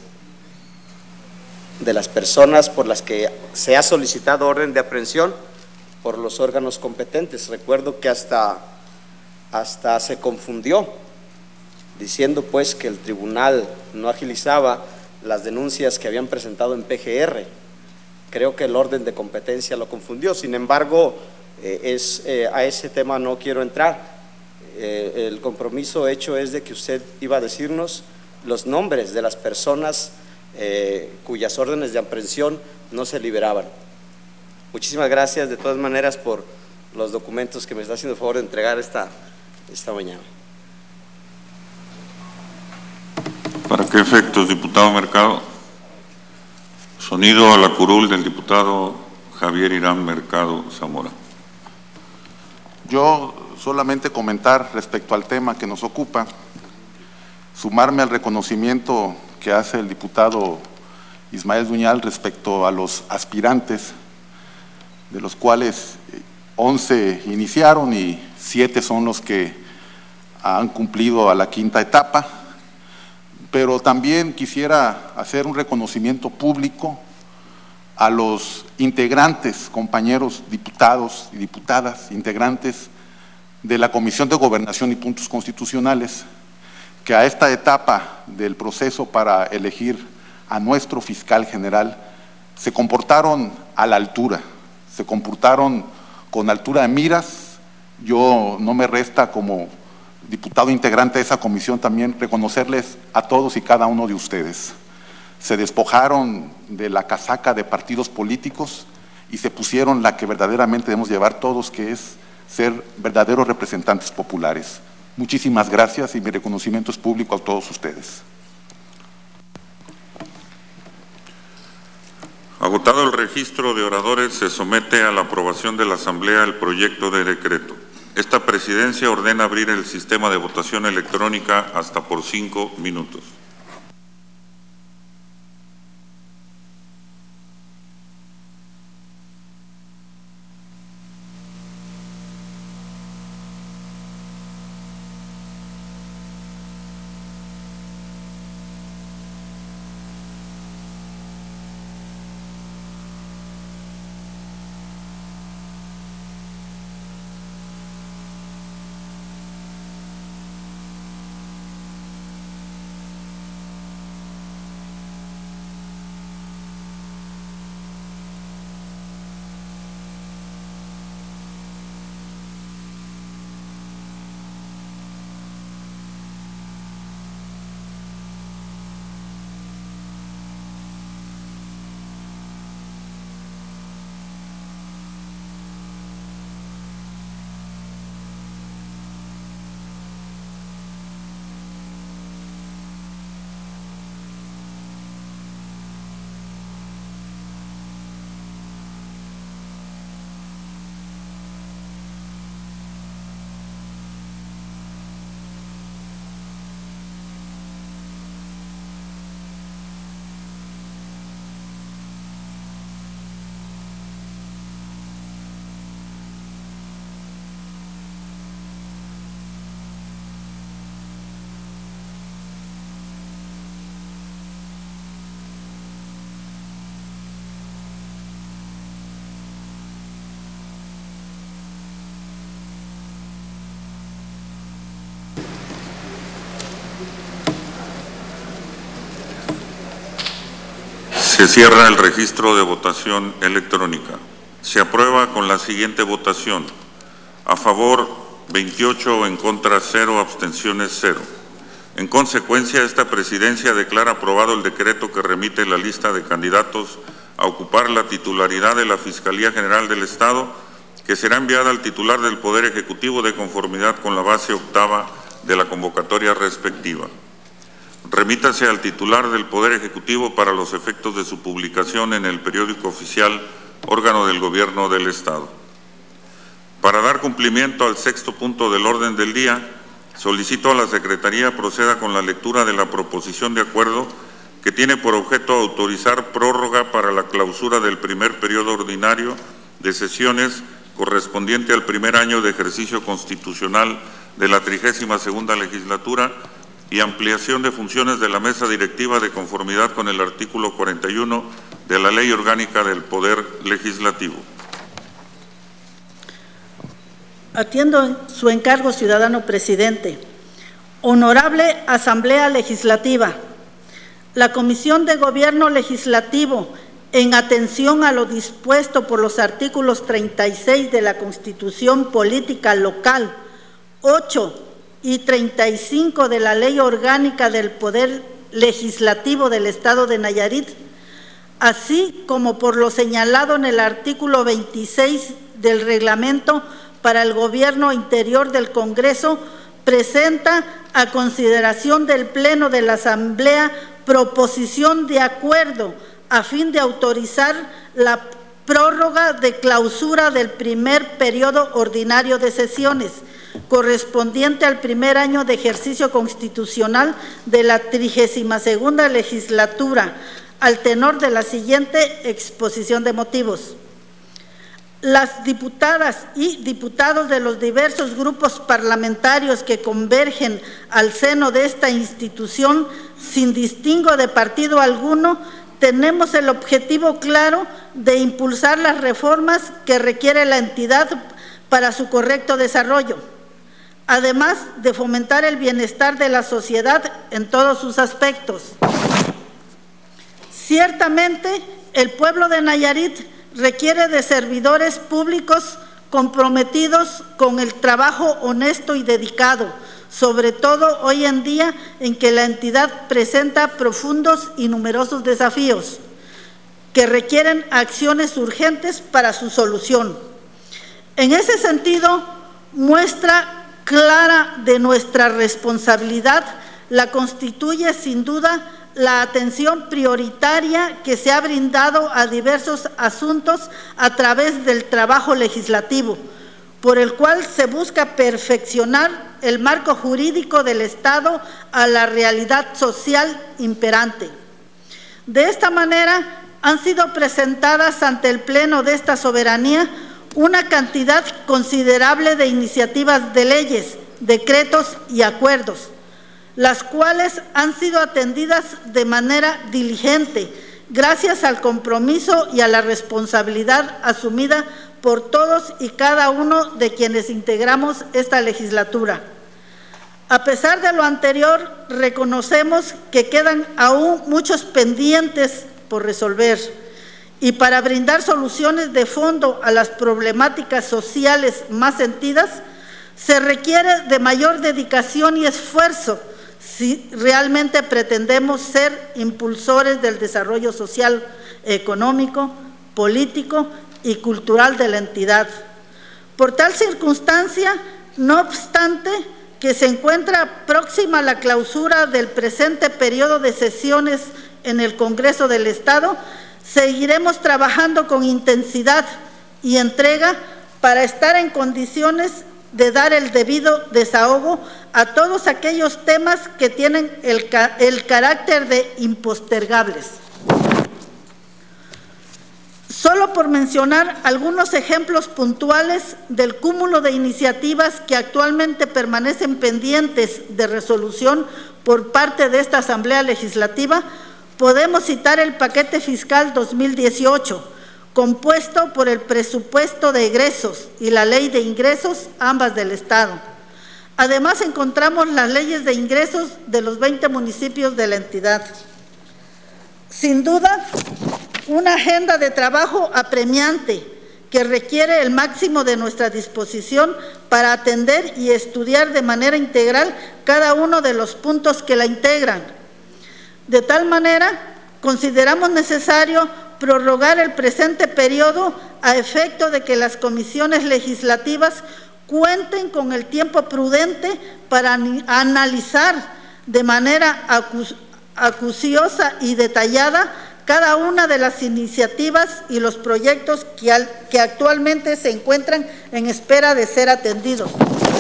de las personas por las que se ha solicitado orden de aprehensión por los órganos competentes. Recuerdo que hasta, hasta se confundió, diciendo pues que el tribunal no agilizaba las denuncias que habían presentado en P G R. Creo que el orden de competencia lo confundió. Sin embargo, eh, es, eh, a ese tema no quiero entrar. Eh, el compromiso hecho es de que usted iba a decirnos los nombres de las personas eh, cuyas órdenes de aprehensión no se liberaban. Muchísimas gracias de todas maneras por los documentos que me está haciendo el favor de entregar esta, esta mañana. ¿Para qué efectos, diputado Mercado? Sonido a la curul del diputado Javier Irán Mercado Zamora. Yo solamente comentar respecto al tema que nos ocupa, sumarme al reconocimiento que hace el diputado Ismael Duñal respecto a los aspirantes, de los cuales once iniciaron y siete son los que han cumplido a la quinta etapa. Pero también quisiera hacer un reconocimiento público a los integrantes, compañeros diputados y diputadas, integrantes de la Comisión de Gobernación y Puntos Constitucionales, que a esta etapa del proceso para elegir a nuestro fiscal general se comportaron a la altura, se comportaron con altura de miras. Yo no me resta como diputado integrante de esa comisión también reconocerles a todos y cada uno de ustedes. Se despojaron de la casaca de partidos políticos y se pusieron la que verdaderamente debemos llevar todos, que es ser verdaderos representantes populares. Muchísimas gracias y mi reconocimiento es público a todos ustedes. Agotado el registro de oradores, se somete a la aprobación de la Asamblea el proyecto de decreto. Esta presidencia ordena abrir el sistema de votación electrónica hasta por cinco minutos. Se cierra el registro de votación electrónica. Se aprueba con la siguiente votación. A favor, veintiocho, en contra, cero, abstenciones, cero. En consecuencia, esta presidencia declara aprobado el decreto que remite la lista de candidatos a ocupar la titularidad de la Fiscalía General del Estado, que será enviada al titular del Poder Ejecutivo de conformidad con la base octava de la convocatoria respectiva. Remítase al titular del Poder Ejecutivo para los efectos de su publicación en el periódico oficial, órgano del Gobierno del Estado. Para dar cumplimiento al sexto punto del orden del día, solicito a la Secretaría proceda con la lectura de la proposición de acuerdo que tiene por objeto autorizar prórroga para la clausura del primer periodo ordinario de sesiones correspondiente al primer año de ejercicio constitucional de la trigésima segunda legislatura y ampliación de funciones de la mesa directiva de conformidad con el artículo cuarenta y uno de la Ley Orgánica del Poder Legislativo. Atiendo su encargo, ciudadano presidente. Honorable Asamblea Legislativa, la Comisión de Gobierno Legislativo, en atención a lo dispuesto por los artículos treinta y seis de la Constitución Política Local, ocho y treinta y cinco de la Ley Orgánica del Poder Legislativo del Estado de Nayarit, así como por lo señalado en el artículo veintiséis del Reglamento para el Gobierno Interior del Congreso, presenta a consideración del Pleno de la Asamblea proposición de acuerdo a fin de autorizar la prórroga de clausura del primer periodo ordinario de sesiones, correspondiente al primer año de ejercicio constitucional de la trigésima segunda legislatura, al tenor de la siguiente exposición de motivos. Las diputadas y diputados de los diversos grupos parlamentarios que convergen al seno de esta institución, sin distingo de partido alguno, tenemos el objetivo claro de impulsar las reformas que requiere la entidad para su correcto desarrollo, además de fomentar el bienestar de la sociedad en todos sus aspectos. Ciertamente, el pueblo de Nayarit requiere de servidores públicos comprometidos con el trabajo honesto y dedicado, sobre todo hoy en día en que la entidad presenta profundos y numerosos desafíos que requieren acciones urgentes para su solución. En ese sentido, muestra clara de nuestra responsabilidad la constituye sin duda la atención prioritaria que se ha brindado a diversos asuntos a través del trabajo legislativo, por el cual se busca perfeccionar el marco jurídico del Estado a la realidad social imperante. De esta manera, han sido presentadas ante el Pleno de esta soberanía una cantidad considerable de iniciativas de leyes, decretos y acuerdos, las cuales han sido atendidas de manera diligente, gracias al compromiso y a la responsabilidad asumida por todos y cada uno de quienes integramos esta legislatura. A pesar de lo anterior, reconocemos que quedan aún muchos pendientes por resolver, y para brindar soluciones de fondo a las problemáticas sociales más sentidas, se requiere de mayor dedicación y esfuerzo si realmente pretendemos ser impulsores del desarrollo social, económico, político y cultural de la entidad. Por tal circunstancia, no obstante que se encuentra próxima la clausura del presente periodo de sesiones en el Congreso del Estado, seguiremos trabajando con intensidad y entrega para estar en condiciones de dar el debido desahogo a todos aquellos temas que tienen el, el carácter de impostergables. Solo por mencionar algunos ejemplos puntuales del cúmulo de iniciativas que actualmente permanecen pendientes de resolución por parte de esta Asamblea Legislativa, podemos citar el paquete fiscal dos mil dieciocho, compuesto por el presupuesto de egresos y la ley de ingresos, ambas del Estado. Además, encontramos las leyes de ingresos de los veinte municipios de la entidad. Sin duda, una agenda de trabajo apremiante que requiere el máximo de nuestra disposición para atender y estudiar de manera integral cada uno de los puntos que la integran. De tal manera, consideramos necesario prorrogar el presente periodo a efecto de que las comisiones legislativas cuenten con el tiempo prudente para analizar de manera acuciosa y detallada cada una de las iniciativas y los proyectos que, al, que actualmente se encuentran en espera de ser atendidos,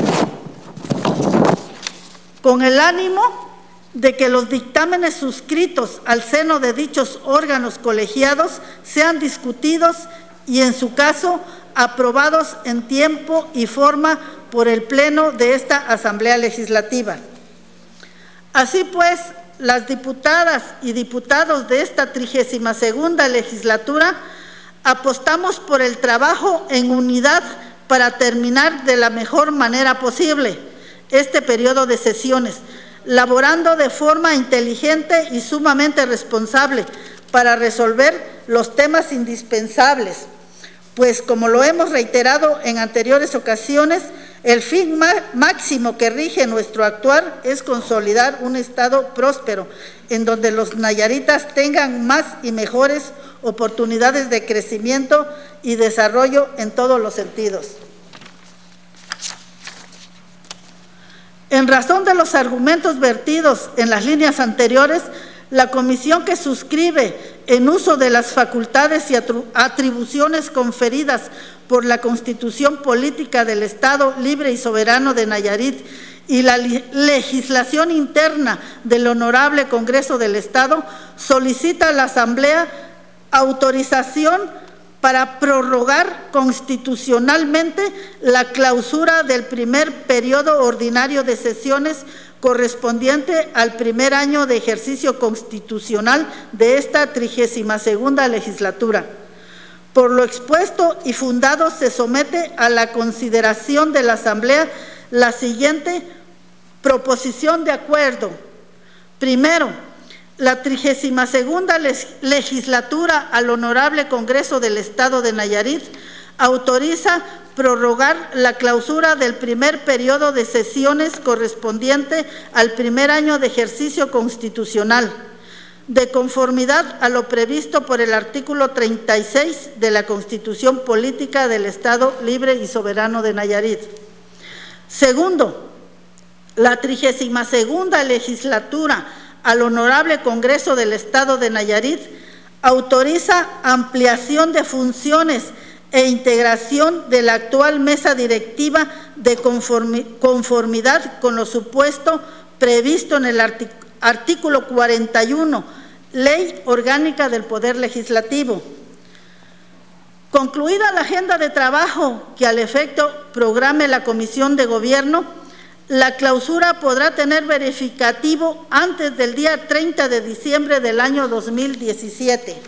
con el ánimo de que los dictámenes suscritos al seno de dichos órganos colegiados sean discutidos y, en su caso, aprobados en tiempo y forma por el Pleno de esta Asamblea Legislativa. Así pues, las diputadas y diputados de esta trigésima segunda legislatura apostamos por el trabajo en unidad para terminar de la mejor manera posible este periodo de sesiones, laborando de forma inteligente y sumamente responsable para resolver los temas indispensables, pues, como lo hemos reiterado en anteriores ocasiones, el fin máximo que rige nuestro actuar es consolidar un Estado próspero, en donde los nayaritas tengan más y mejores oportunidades de crecimiento y desarrollo en todos los sentidos. En razón de los argumentos vertidos en las líneas anteriores, la comisión que suscribe en uso de las facultades y atribuciones conferidas por la Constitución Política del Estado Libre y Soberano de Nayarit y la legislación interna del Honorable Congreso del Estado, solicita a la Asamblea autorización para prorrogar constitucionalmente la clausura del primer periodo ordinario de sesiones correspondiente al primer año de ejercicio constitucional de esta trigésima segunda legislatura. Por lo expuesto y fundado, se somete a la consideración de la Asamblea la siguiente proposición de acuerdo. Primero, la trigésima segunda legislatura al Honorable Congreso del Estado de Nayarit autoriza prorrogar la clausura del primer periodo de sesiones correspondiente al primer año de ejercicio constitucional, de conformidad a lo previsto por el artículo treinta y seis de la Constitución Política del Estado Libre y Soberano de Nayarit. Segundo, la trigésima segunda legislatura al Honorable Congreso del Estado de Nayarit autoriza ampliación de funciones e integración de la actual mesa directiva de conformidad con lo supuesto previsto en el artículo cuarenta y uno, Ley Orgánica del Poder Legislativo. Concluida la agenda de trabajo que al efecto programe la Comisión de Gobierno, la clausura podrá tener verificativo antes del día treinta de diciembre del año dos mil diecisiete.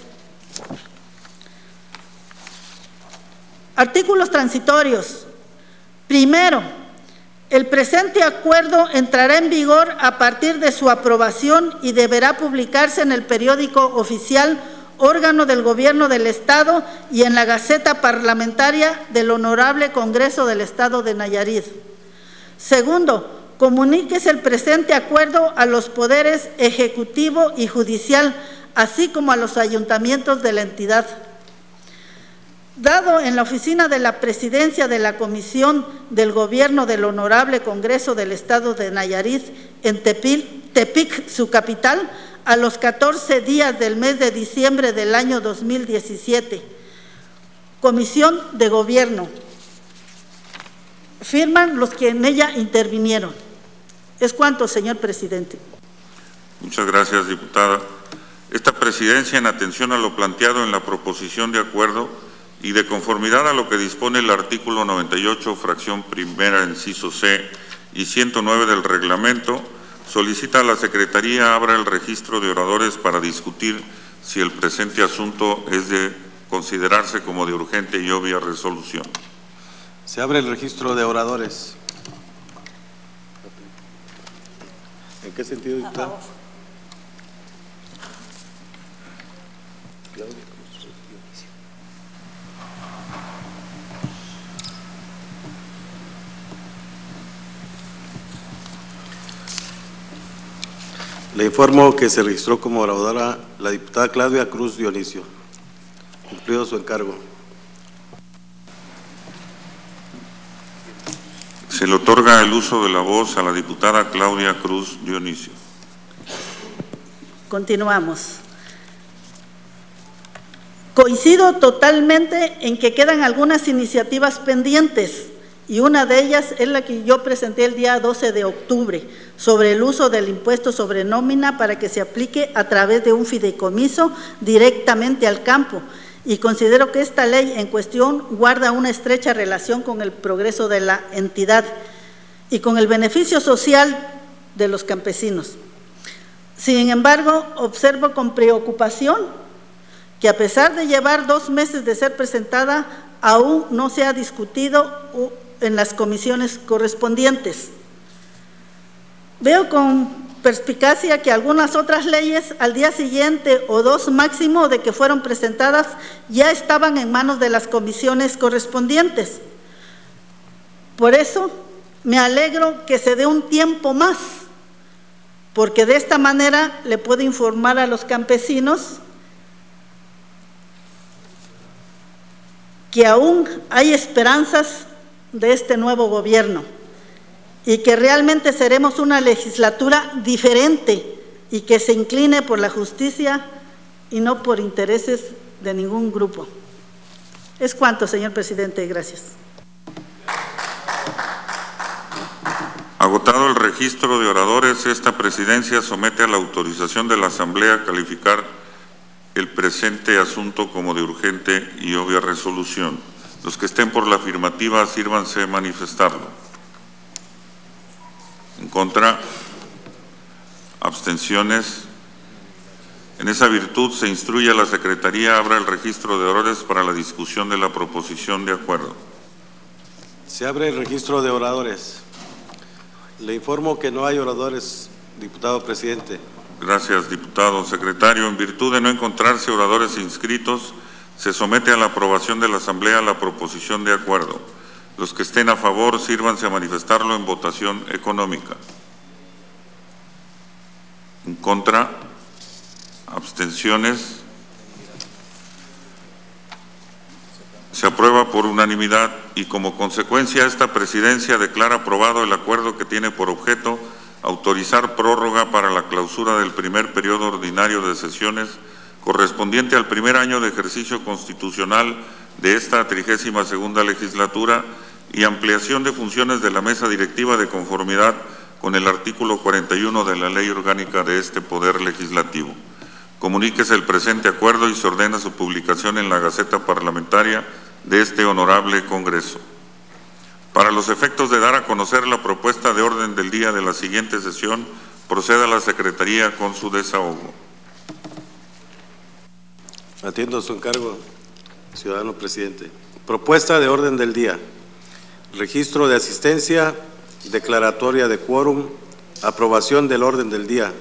Artículos transitorios. Primero, el presente acuerdo entrará en vigor a partir de su aprobación y deberá publicarse en el periódico oficial, órgano del Gobierno del Estado, y en la Gaceta Parlamentaria del Honorable Congreso del Estado de Nayarit. Segundo, comuníquese el presente acuerdo a los poderes ejecutivo y judicial, así como a los ayuntamientos de la entidad. Dado en la oficina de la Presidencia de la Comisión del Gobierno del Honorable Congreso del Estado de Nayarit, en Tepil, Tepic, su capital, a los catorce días del mes de diciembre del año dos mil diecisiete. Comisión de Gobierno. Firman los que en ella intervinieron. Es cuanto, señor presidente. Muchas gracias, diputada. Esta presidencia, en atención a lo planteado en la proposición de acuerdo y de conformidad a lo que dispone el artículo noventa y ocho, fracción primera, inciso C, y ciento nueve del reglamento, solicita a la Secretaría abra el registro de oradores para discutir si el presente asunto es de considerarse como de urgente y obvia resolución. Se abre el registro de oradores. ¿En qué sentido, diputado? Le informo que se registró como oradora la diputada Claudia Cruz Dionisio. Cumplido su encargo. Se le otorga el uso de la voz a la diputada Claudia Cruz Dionisio. Continuamos. Coincido totalmente en que quedan algunas iniciativas pendientes y una de ellas es la que yo presenté el día doce de octubre sobre el uso del impuesto sobre nómina para que se aplique a través de un fideicomiso directamente al campo. Y considero que esta ley en cuestión guarda una estrecha relación con el progreso de la entidad y con el beneficio social de los campesinos. Sin embargo, observo con preocupación que a pesar de llevar dos meses de ser presentada, aún no se ha discutido en las comisiones correspondientes. Veo con perspicacia que algunas otras leyes al día siguiente o dos máximo de que fueron presentadas ya estaban en manos de las comisiones correspondientes. Por eso me alegro que se dé un tiempo más, porque de esta manera le puedo informar a los campesinos que aún hay esperanzas de este nuevo gobierno y que realmente seremos una legislatura diferente y que se incline por la justicia y no por intereses de ningún grupo. Es cuanto, señor presidente. Gracias. Agotado el registro de oradores, esta presidencia somete a la autorización de la Asamblea a calificar el presente asunto como de urgente y obvia resolución. Los que estén por la afirmativa, sírvanse manifestarlo. En contra, abstenciones. En esa virtud se instruye a la Secretaría abra el registro de oradores para la discusión de la proposición de acuerdo. Se abre el registro de oradores. Le informo que no hay oradores, diputado presidente. Gracias, diputado. Secretario, en virtud de no encontrarse oradores inscritos, se somete a la aprobación de la Asamblea la proposición de acuerdo. Los que estén a favor, sírvanse a manifestarlo en votación económica. En contra, abstenciones. Se aprueba por unanimidad y como consecuencia esta presidencia declara aprobado el acuerdo que tiene por objeto autorizar prórroga para la clausura del primer periodo ordinario de sesiones correspondiente al primer año de ejercicio constitucional de esta trigésima segunda legislatura y ampliación de funciones de la mesa directiva de conformidad con el artículo cuarenta y uno de la Ley Orgánica de este Poder Legislativo. Comuníquese el presente acuerdo y se ordena su publicación en la Gaceta Parlamentaria de este honorable Congreso. Para los efectos de dar a conocer la propuesta de orden del día de la siguiente sesión, proceda la Secretaría con su desahogo. Atiendo su encargo, ciudadano presidente. Propuesta de orden del día. Registro de asistencia, declaratoria de quórum, aprobación del orden del día.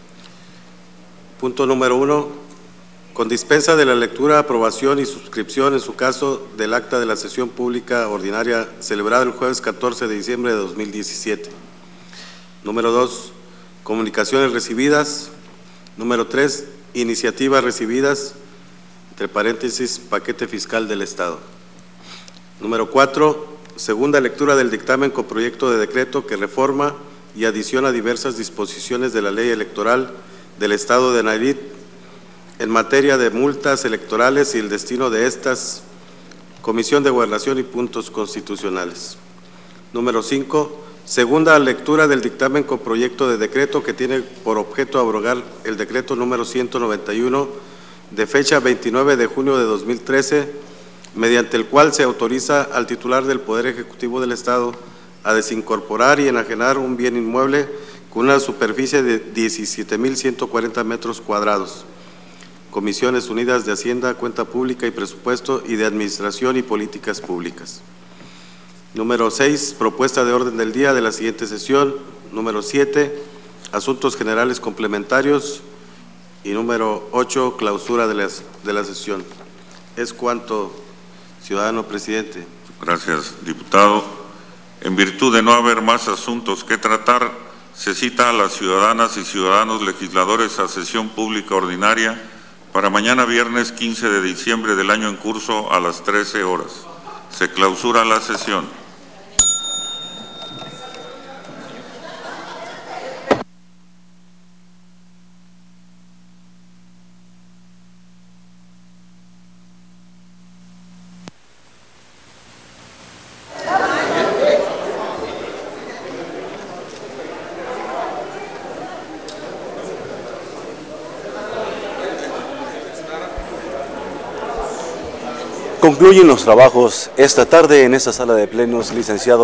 Punto número uno. Con dispensa de la lectura, aprobación y suscripción, en su caso, del acta de la sesión pública ordinaria celebrada el jueves catorce de diciembre de dos mil diecisiete. Número dos. Comunicaciones recibidas. Número tres. Iniciativas recibidas, entre paréntesis, paquete fiscal del Estado. Número cuatro. Segunda lectura del dictamen con proyecto de decreto que reforma y adiciona diversas disposiciones de la Ley Electoral del Estado de Nayarit en materia de multas electorales y el destino de estas, Comisión de Gobernación y Puntos Constitucionales. Número cinco. Segunda lectura del dictamen con proyecto de decreto que tiene por objeto abrogar el decreto número ciento noventa y uno de fecha veintinueve de junio de dos mil trece, mediante el cual se autoriza al titular del Poder Ejecutivo del Estado a desincorporar y enajenar un bien inmueble con una superficie de diecisiete mil ciento cuarenta metros cuadrados. Comisiones Unidas de Hacienda, Cuenta Pública y Presupuesto y de Administración y Políticas Públicas. Número seis, propuesta de orden del día de la siguiente sesión. Número siete, asuntos generales complementarios. Y número ocho, clausura de, las, de la sesión. Es cuanto, ciudadano presidente. Gracias, diputado. En virtud de no haber más asuntos que tratar, se cita a las ciudadanas y ciudadanos legisladores a sesión pública ordinaria para mañana viernes quince de diciembre del año en curso a las trece horas. Se clausura la sesión. Concluyen los trabajos esta tarde en esta sala de plenos, licenciado